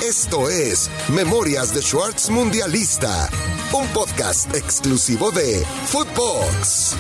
Esto es Memorias de Schwartz Mundialista, un podcast exclusivo de Footbox.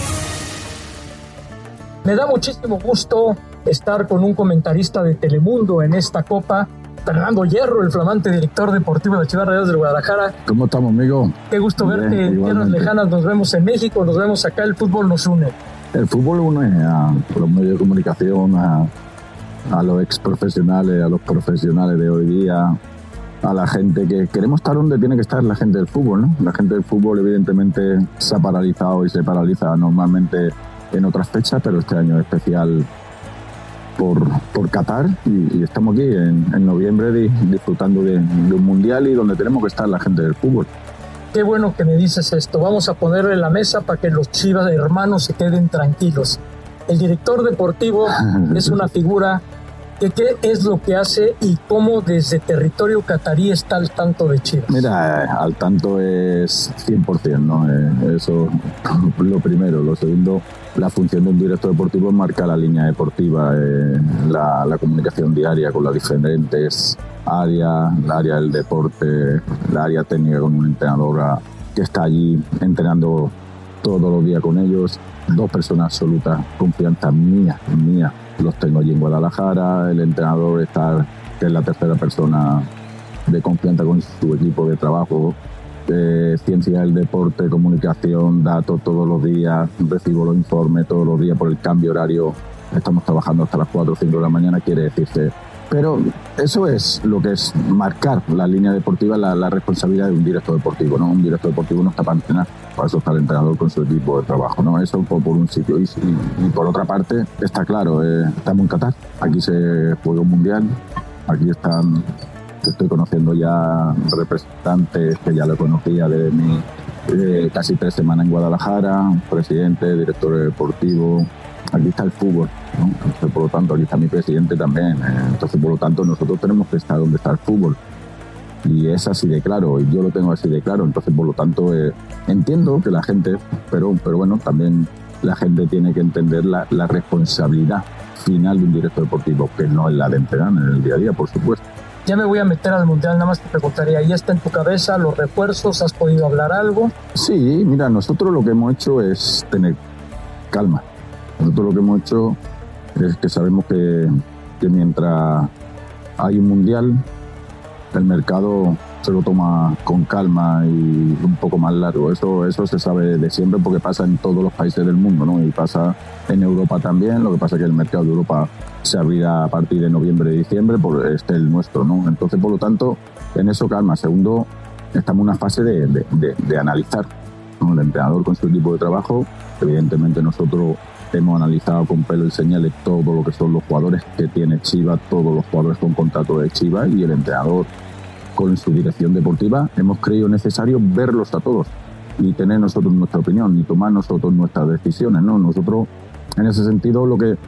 Me da muchísimo gusto estar con un comentarista de Telemundo en esta Copa, Fernando Hierro, el flamante director deportivo de Chivas Rayadas del Guadalajara. ¿Cómo estamos, amigo? Qué gusto verte en tierras lejanas. Nos vemos en México, nos vemos acá. El fútbol nos une. El fútbol une a los medios de comunicación, a los ex profesionales, a los profesionales de hoy día, a la gente que queremos estar donde tiene que estar la gente del fútbol, ¿no? La gente del fútbol evidentemente se ha paralizado y se paraliza normalmente en otras fechas, pero este año es especial por Qatar y estamos aquí en noviembre disfrutando de un mundial y donde tenemos que estar la gente del fútbol. Qué bueno que me dices esto. Vamos a ponerle la mesa para que los Chivas hermanos se queden tranquilos. El director deportivo es una figura que qué es lo que hace y cómo desde territorio catarí está al tanto de Chivas. Mira, al tanto es 100%, ¿no? Eso lo primero. Lo segundo, la función de un director deportivo es marcar la línea deportiva, la comunicación diaria con las diferentes áreas, el área del deporte, la área técnica con una entrenadora que está allí entrenando todos los días con ellos. Dos personas absolutas, confianza mía. Los tengo allí en Guadalajara. El entrenador está, que es la tercera persona de confianza con su equipo de trabajo. Ciencia del deporte, comunicación, datos todos los días. Recibo los informes todos los días por el cambio horario. Estamos trabajando hasta las 4 o 5 de la mañana, quiere decirse. Pero eso es lo que es marcar la línea deportiva, la responsabilidad de un director deportivo, ¿no? Un director deportivo no está para entrenar, para eso está el entrenador con su equipo de trabajo, ¿no? Eso por un sitio. Y por otra parte, está claro, estamos en Qatar, aquí se juega un mundial, aquí están, estoy conociendo ya representantes que ya lo conocía de mi casi 3 semanas en Guadalajara, presidente, director deportivo. Aquí está el fútbol, ¿no? Entonces, por lo tanto, aquí está mi presidente también. Entonces, por lo tanto, nosotros tenemos que estar donde está el fútbol. Y es así de claro, y yo lo tengo así de claro. Entonces, por lo tanto, entiendo que la gente, pero bueno, también la gente tiene que entender la responsabilidad final de un director deportivo, que no es la de entrenar en el día a día, por supuesto. Ya me voy a meter al mundial, nada más te preguntaría, ¿ya está en tu cabeza los refuerzos? ¿Has podido hablar algo? Sí, mira, nosotros lo que hemos hecho es tener calma. Nosotros lo que hemos hecho es que sabemos que mientras hay un mundial, el mercado se lo toma con calma y un poco más largo. Eso se sabe de siempre porque pasa en todos los países del mundo, ¿no? Y pasa en Europa también. Lo que pasa es que el mercado de Europa se abrirá a partir de noviembre y diciembre, por el nuestro, ¿no? Entonces, por lo tanto, en eso calma. Segundo, estamos en una fase de analizar, ¿no? El entrenador con su equipo de trabajo. Evidentemente nosotros hemos analizado con pelo y señales todo lo que son los jugadores que tiene Chivas, todos los jugadores con contrato de Chivas y el entrenador con su dirección deportiva. Hemos creído necesario verlos a todos y tener nosotros nuestra opinión y tomar nosotros nuestras decisiones, ¿no? Nosotros, en ese sentido, lo que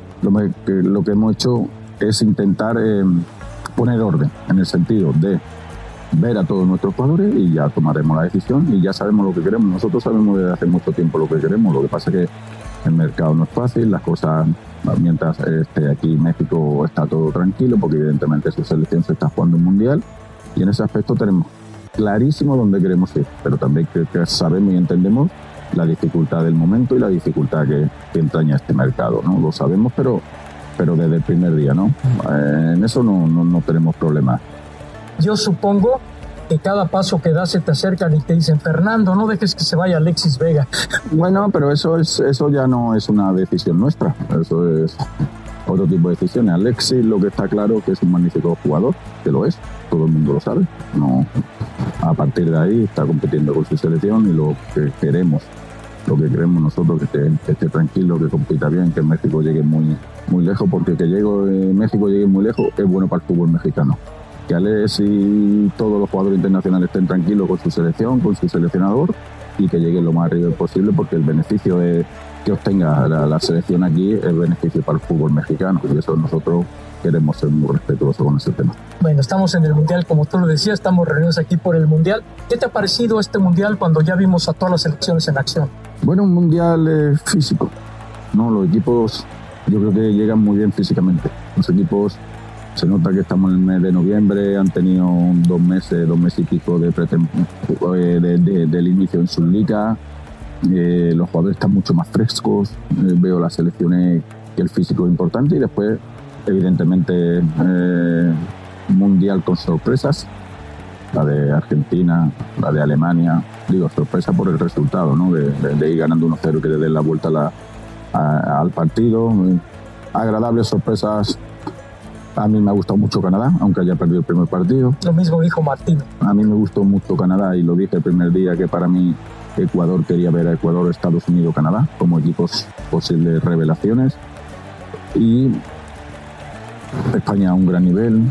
hemos hecho es intentar poner orden, en el sentido de ver a todos nuestros jugadores y ya tomaremos la decisión y ya sabemos lo que queremos. Nosotros sabemos desde hace mucho tiempo lo que queremos. Lo que pasa es que el mercado no es fácil, las cosas, mientras aquí México está todo tranquilo, porque evidentemente su selección se está jugando un mundial, y en ese aspecto tenemos clarísimo dónde queremos ir, pero también que sabemos y entendemos la dificultad del momento y la dificultad que entraña este mercado, ¿no? Lo sabemos, pero desde el primer día, ¿no? En eso no tenemos problemas. Yo supongo que cada paso que das se te acercan y te dicen: Fernando, no dejes que se vaya Alexis Vega. Bueno, pero eso ya no es una decisión nuestra, eso es otro tipo de decisiones. Alexis, lo que está claro que es un magnífico jugador, que lo es, todo el mundo lo sabe. No, a partir de ahí está compitiendo con su selección y lo que queremos nosotros, que esté tranquilo, que compita bien, que México llegue muy, muy lejos, porque que México llegue muy lejos es bueno para el fútbol mexicano. Que Alex y todos los jugadores internacionales estén tranquilos con su selección, con su seleccionador, y que lleguen lo más arriba posible, porque el beneficio que obtenga la selección aquí es beneficio para el fútbol mexicano, y eso nosotros queremos ser muy respetuosos con ese tema. Bueno, estamos en el Mundial, como tú lo decías, estamos reunidos aquí por el Mundial. ¿Qué te ha parecido este Mundial cuando ya vimos a todas las selecciones en acción? Bueno, un Mundial físico, ¿no? Los equipos yo creo que llegan muy bien físicamente. Los equipos Se nota que estamos en el mes de noviembre, han tenido 2 meses y pico del inicio en sus ligas. Los jugadores están mucho más frescos. Veo las selecciones que el físico es importante y después, evidentemente, mundial con sorpresas. La de Argentina, la de Alemania. Digo, sorpresa por el resultado, ¿no? De ir ganando 1-0 y que le den la vuelta al partido. Agradables sorpresas. A mí me ha gustado mucho Canadá, aunque haya perdido el primer partido. Lo mismo dijo Martín. A mí me gustó mucho Canadá y lo dije el primer día que para mí Ecuador quería ver a Ecuador, Estados Unidos, Canadá como equipos posibles revelaciones. Y España a un gran nivel,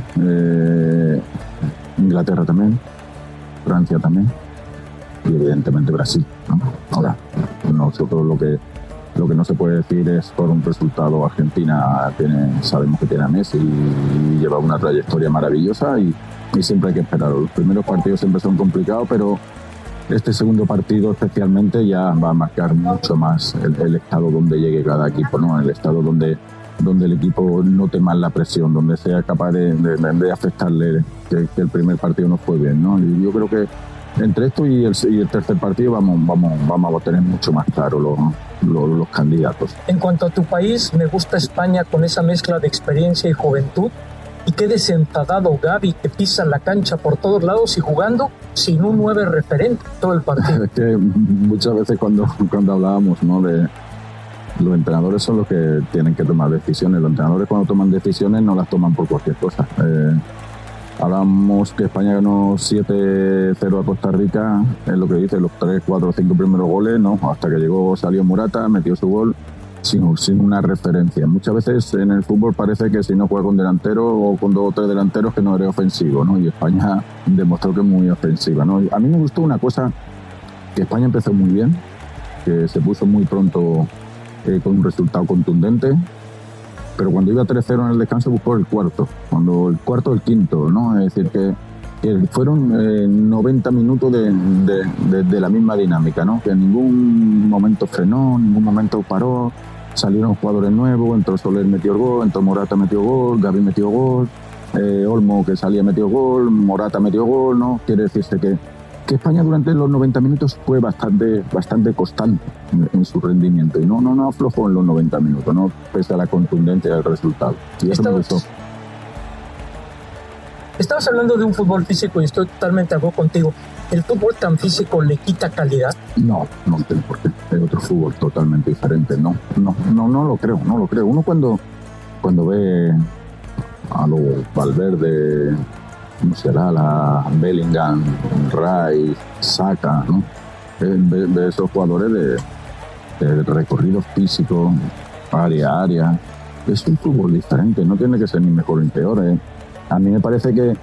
Inglaterra también, Francia también y evidentemente Brasil, ¿no? Ahora, nosotros lo que no se puede decir es por un resultado. Argentina sabemos que tiene a Messi y lleva una trayectoria maravillosa y siempre hay que esperar. Los primeros partidos siempre son complicados, pero este segundo partido especialmente ya va a marcar mucho más el estado donde llegue cada equipo, ¿no? El estado donde el equipo note más la presión, donde sea capaz de afectarle que el primer partido no fue bien, ¿no? Y yo creo que entre esto y el tercer partido vamos a tener mucho más claro los candidatos. En cuanto a tu país, me gusta España con esa mezcla de experiencia y juventud. Y qué desentadado Gavi, que pisa la cancha por todos lados y jugando sin un 9 referente todo el partido. Es que muchas veces cuando hablábamos, ¿no?, de los entrenadores son los que tienen que tomar decisiones. Los entrenadores cuando toman decisiones no las toman por cualquier cosa. Hablamos que España ganó 7-0 a Costa Rica, es lo que dice, los 3, 4, 5 primeros goles, ¿no? Hasta que salió Morata, metió su gol sin una referencia. Muchas veces en el fútbol parece que si no juega con delantero o con 2 o 3 delanteros que no eres ofensivo, ¿no? Y España demostró que es muy ofensiva, ¿no? A mí me gustó una cosa, que España empezó muy bien, que se puso muy pronto con un resultado contundente. Pero cuando iba 3-0 en el descanso buscó el cuarto, el quinto, ¿no? Es decir, que fueron 90 minutos de la misma dinámica, ¿no? Que en ningún momento frenó, en ningún momento paró, salieron jugadores nuevos, entró Soler, metió el gol, entró Morata, metió gol, Gavi metió gol, Olmo que salía metió gol, Morata metió gol, ¿no? Quiere decirse que España durante los 90 minutos fue bastante constante en su rendimiento y no aflojó en los 90 minutos, ¿no? Pese a la contundencia del resultado. Y eso me gustó. Estabas hablando de un fútbol físico y estoy totalmente de acuerdo contigo. ¿El fútbol tan físico le quita calidad? No tiene por qué. Es otro fútbol totalmente diferente. No lo creo. Uno cuando ve a los Valverde, Musiala, Bellingham, Rice, Saka, ¿no? Ve esos jugadores de recorrido físico, área a área. Es un fútbol diferente, no tiene que ser ni mejor ni peor. A mí me parece que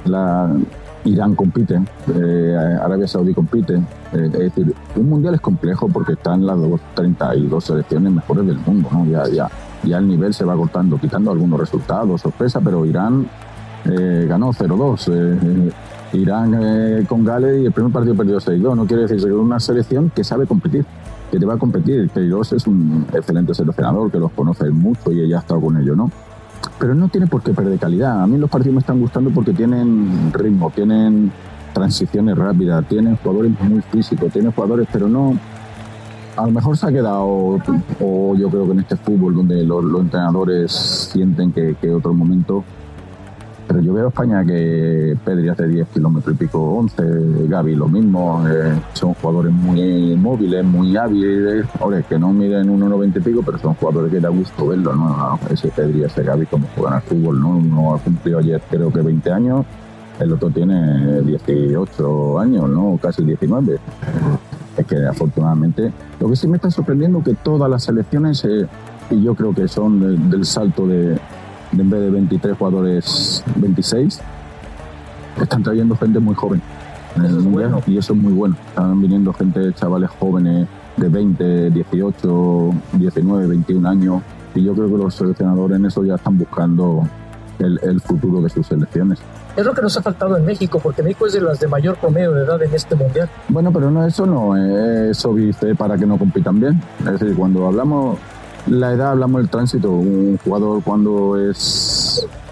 Irán compite, Arabia Saudí compite. Es decir, un mundial es complejo porque están las 32 selecciones mejores del mundo, ¿no? Ya el nivel se va cortando, quitando algunos resultados, sorpresa, pero Irán ganó 0-2. Irán con Gales y el primer partido perdió 6-2. No quiere decir que es una selección que sabe competir, que te va a competir. Queiroz es un excelente seleccionador que los conoce mucho y ella ha estado con ellos, ¿no? Pero no tiene por qué perder calidad. A mí los partidos me están gustando porque tienen ritmo, tienen transiciones rápidas, tienen jugadores muy físicos, tienen jugadores, pero no... A lo mejor se ha quedado, o yo creo que en este fútbol donde los entrenadores sienten que otro momento... Pero yo veo a España que Pedri hace 10 kilómetros y pico, 11, Gavi lo mismo, son jugadores muy móviles, muy hábiles, ahora que no miden 1,90 y pico, pero son jugadores que da gusto verlo, ¿no? Ese Pedri, ese Gavi, como juegan al fútbol, ¿no? Uno ha cumplido ayer creo que 20 años, el otro tiene 18 años, ¿no? Casi 19. Es que afortunadamente, lo que sí me está sorprendiendo es que todas las selecciones, y yo creo que son del salto de en vez de 23 jugadores, 26, están trayendo gente muy joven en el mundial, bueno. Y eso es muy bueno. Están viniendo chavales jóvenes de 20, 18, 19, 21 años, y yo creo que los seleccionadores en eso ya están buscando el futuro de sus selecciones. Es lo que nos ha faltado en México, porque México es de las de mayor promedio de edad en este mundial. Bueno, pero eso es obvio para que no compitan bien. Es decir, cuando hablamos la edad, hablamos del tránsito. Un jugador cuando es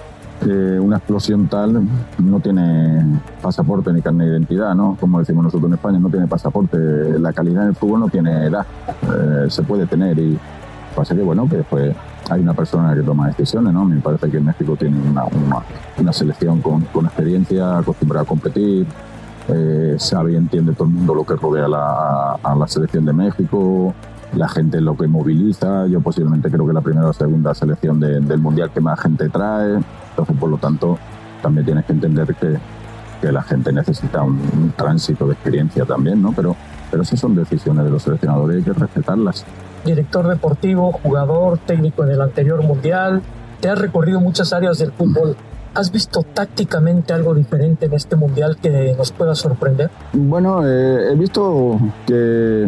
una explosión tal no tiene pasaporte ni carnet de identidad, ¿no? Como decimos nosotros en España, no tiene pasaporte. La calidad del fútbol no tiene edad, se puede tener, y pasa que bueno, que después hay una persona que toma decisiones, ¿no? Me parece que México tiene una selección con experiencia, acostumbrada a competir, sabe y entiende todo el mundo lo que rodea a la selección de México, la gente lo que moviliza. Yo posiblemente creo que la primera o segunda selección del Mundial que más gente trae. Entonces, por lo tanto, también tienes que entender que la gente necesita un tránsito de experiencia también, ¿no? Pero esas son decisiones de los seleccionadores y hay que respetarlas. Director deportivo, jugador, técnico en el anterior Mundial, te has recorrido muchas áreas del fútbol. ¿Has visto tácticamente algo diferente en este Mundial que nos pueda sorprender? Bueno, he visto que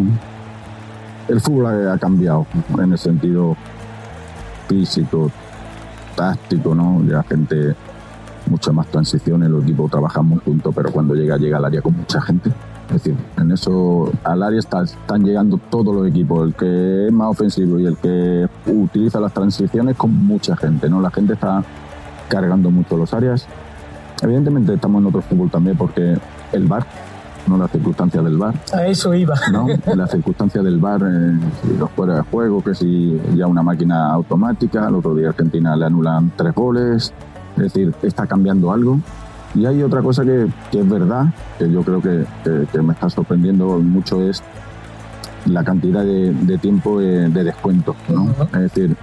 el fútbol ha cambiado en el sentido físico, táctico, ¿no? Ya gente, muchas más transiciones, los equipos trabajan muy juntos, pero cuando llega al área con mucha gente. Es decir, en eso al área están llegando todos los equipos, el que es más ofensivo y el que utiliza las transiciones con mucha gente, ¿no? La gente está cargando mucho los áreas. Evidentemente estamos en otro fútbol también porque el VAR, no las circunstancias del VAR. A eso iba. ¿No? Las circunstancias del VAR, los fuera de juego, que si ya una máquina automática, el otro día Argentina le anulan 3 goles, es decir, está cambiando algo. Y hay otra cosa que es verdad, que yo creo que me está sorprendiendo mucho, es la cantidad de tiempo de descuento, ¿no? Es decir,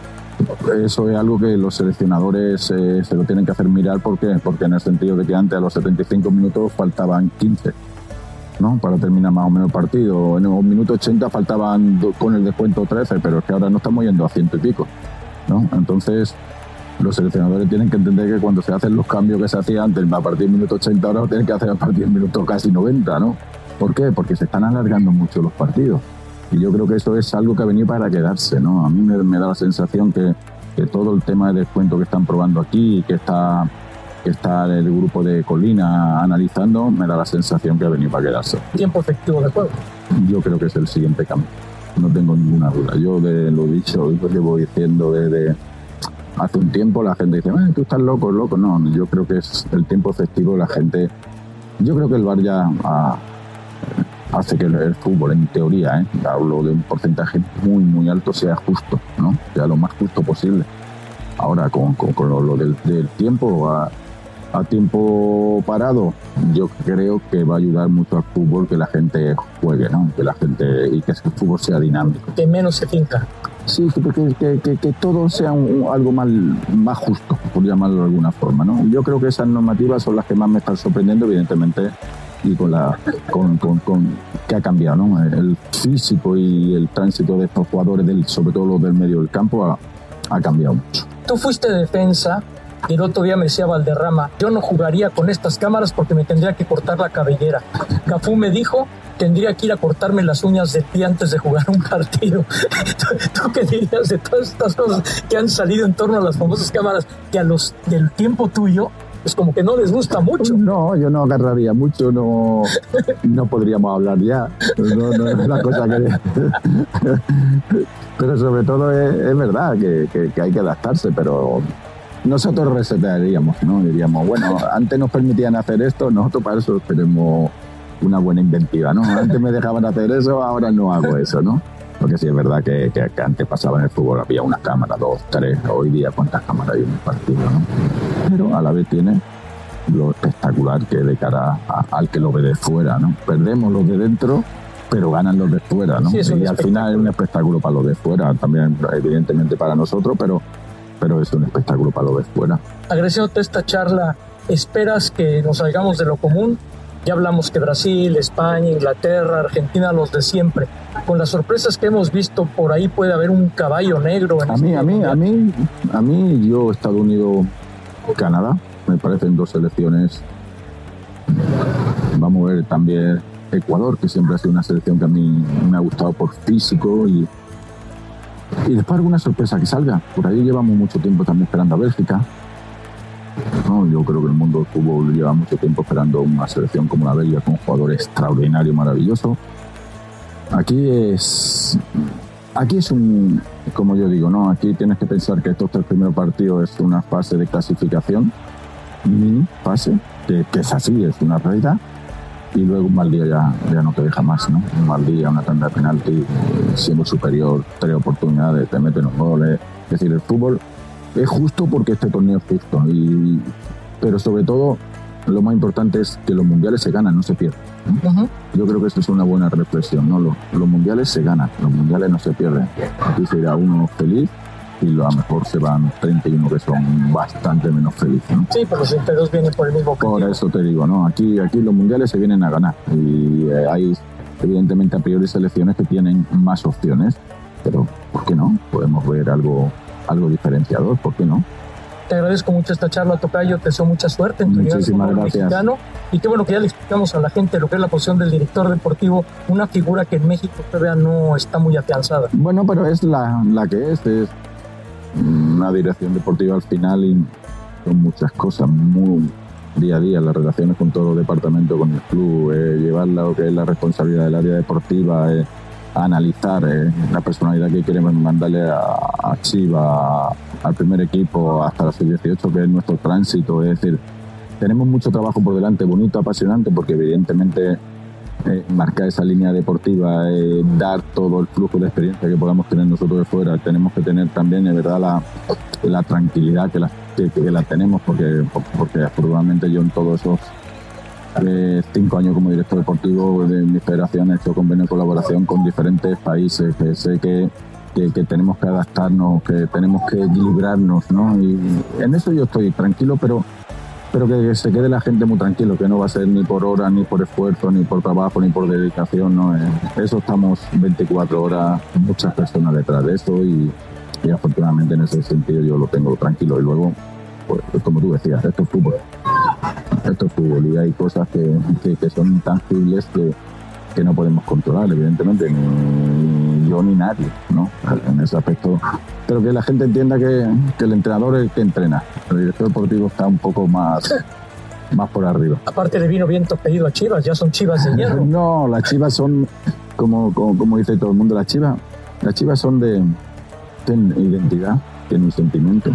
eso es algo que los seleccionadores se lo tienen que hacer mirar. ¿Por qué? Porque en el sentido de que antes a los 75 minutos faltaban 15, ¿no? Para terminar más o menos el partido. En los minutos 80 faltaban con el descuento 13, pero es que ahora no estamos yendo a 100 y pico, ¿no? Entonces, los seleccionadores tienen que entender que cuando se hacen los cambios que se hacían antes a partir del minuto 80, ahora lo tienen que hacer a partir del minuto casi 90, ¿no? ¿Por qué? Porque se están alargando mucho los partidos. Y yo creo que eso es algo que ha venido para quedarse, ¿no? A mí me da la sensación que todo el tema de descuento que están probando aquí, que está el grupo de Colina analizando, me da la sensación que ha venido para quedarse. Tiempo efectivo de juego. Yo creo que es el siguiente cambio, no tengo ninguna duda. Yo lo he dicho, lo llevo diciendo desde hace un tiempo. La gente dice, tú estás loco. No, yo creo que es el tiempo efectivo. La gente, yo creo que el VAR ya hace que el fútbol, en teoría, hablo de un porcentaje muy, muy alto, sea justo, ¿no? Sea lo más justo posible. Ahora, con lo del tiempo, a tiempo parado, yo creo que va a ayudar mucho al fútbol que la gente juegue, ¿no? Que la gente, y que el fútbol sea dinámico. Que menos se finca. Sí, que todo sea algo más justo, por llamarlo de alguna forma, ¿no? Yo creo que esas normativas son las que más me están sorprendiendo, evidentemente, y con que ha cambiado, ¿no? El físico y el tránsito de estos jugadores, sobre todo los del medio del campo, ha cambiado mucho. Tú fuiste defensa y el otro día me decía Valderrama, yo no jugaría con estas cámaras porque me tendría que cortar la cabellera. Cafú me dijo, tendría que ir a cortarme las uñas del pie antes de jugar un partido. ¿Tú qué dirías de todas estas cosas que han salido en torno a las famosas cámaras que a los del tiempo tuyo pues como que no les gusta mucho? No, yo no agarraría mucho, no podríamos hablar ya. No es la cosa que... Pero sobre todo es verdad que hay que adaptarse, pero nosotros resetearíamos, ¿no? Diríamos, bueno, antes nos permitían hacer esto, nosotros para eso tenemos una buena inventiva, ¿no? Antes me dejaban hacer eso, ahora no hago eso, ¿no? Porque sí es verdad que antes pasaba en el fútbol, había una cámara, 2, 3, hoy día cuántas cámaras hay en un partido, ¿no? Pero a la vez tiene lo espectacular que de cara al que lo ve de fuera, ¿no? Perdemos los de dentro, pero ganan los de fuera, ¿no? Sí, y al final es un espectáculo para los de fuera, también evidentemente para nosotros, pero es un espectáculo para los de fuera. Agradeciéndote esta charla, ¿esperas que nos salgamos de lo común? Ya hablamos que Brasil, España, Inglaterra, Argentina, los de siempre. Con las sorpresas que hemos visto por ahí puede haber un caballo negro. A mí, yo, Estados Unidos, Canadá, me parecen 2 selecciones. Vamos a ver también Ecuador, que siempre ha sido una selección que a mí me ha gustado por físico y después alguna sorpresa que salga. Por ahí llevamos mucho tiempo también esperando a Bélgica. No, yo creo que el mundo del fútbol lleva mucho tiempo esperando una selección como la Bélgica, con un jugador extraordinario, maravilloso. Aquí es Aquí es como yo digo, ¿no? Aquí tienes que pensar que estos 3 primeros partidos es una fase de clasificación, mini fase, que es así, es una realidad, y luego un mal día ya no te deja más, ¿no? Un mal día, una tanda de penalti, siendo superior, 3 oportunidades, te meten un gol. Es decir, el fútbol es justo porque este torneo es justo, pero sobre todo lo más importante es que los mundiales se ganan, no se pierden, ¿no? Uh-huh. Yo creo que esto es una buena reflexión, ¿no? Los mundiales se ganan, los mundiales no se pierden. Aquí se irá uno feliz y a lo mejor se van 31 que son bastante menos felices, ¿no? Sí, pero los 32 vienen por el mismo objetivo. Por eso te digo, ¿no? Aquí los mundiales se vienen a ganar y hay evidentemente a priori selecciones que tienen más opciones, pero ¿por qué no? Podemos ver algo diferenciador, ¿por qué no? Te agradezco mucho esta charla, tocayo, te deseo mucha suerte en tu nivel como mexicano, y qué bueno que ya le explicamos a la gente lo que es la posición del director deportivo, una figura que en México todavía no está muy afianzada. Bueno, pero es la que es una dirección deportiva al final y son muchas cosas, muy día a día, las relaciones con todos los departamentos, con el club, llevar lo que es la responsabilidad del área deportiva, analizar la personalidad que queremos mandarle a Chivas, al primer equipo, hasta la sub-18, que es nuestro tránsito. Es decir, tenemos mucho trabajo por delante, bonito, apasionante, porque evidentemente marcar esa línea deportiva, dar todo el flujo de experiencia que podamos tener nosotros de fuera. Tenemos que tener también, de verdad, la tranquilidad que la tenemos, porque afortunadamente yo en todos esos 5 años como director deportivo de mi federación he hecho convenio de colaboración con diferentes países, que sé que tenemos que adaptarnos, que tenemos que equilibrarnos, ¿no? Y en eso yo estoy tranquilo, pero que se quede la gente muy tranquilo, que no va a ser ni por hora, ni por esfuerzo, ni por trabajo, ni por dedicación, ¿no? Eso estamos 24 horas, muchas personas detrás de eso y afortunadamente en ese sentido yo lo tengo tranquilo. Y luego, pues, como tú decías, esto es fútbol y hay cosas que son intangibles que no podemos controlar, evidentemente, ni yo ni nadie, ¿no? En ese aspecto. Pero que la gente entienda que el entrenador es el que entrena. El director deportivo está un poco más por arriba. Aparte de vino viento pedido a Chivas, ya son Chivas de hierro. No, las Chivas son, como dice todo el mundo, las Chivas son tienen identidad, tienen un sentimiento.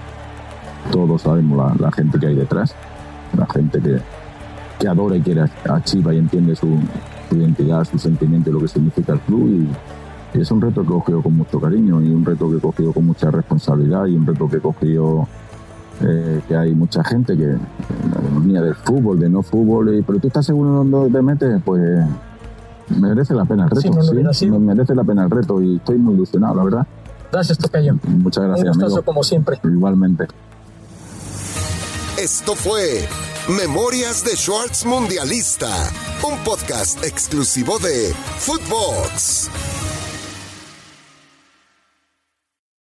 Todos sabemos la gente que hay detrás, la gente que adora y quiere a Chivas y entiende su identidad, su sentimiento y lo que significa el club, y es un reto que he cogido con mucho cariño y un reto que he cogido con mucha responsabilidad y un reto que he cogido que hay mucha gente que venía del fútbol, de no fútbol, pero tú estás seguro dónde te metes, pues merece la pena el reto, sí, merece la pena el reto y estoy muy ilusionado, la verdad. Gracias, tocayo. Muchas gracias, un gustazo, amigo. como siempre. Igualmente. Esto fue Memorias de Schwartz Mundialista, un podcast exclusivo de Footbox.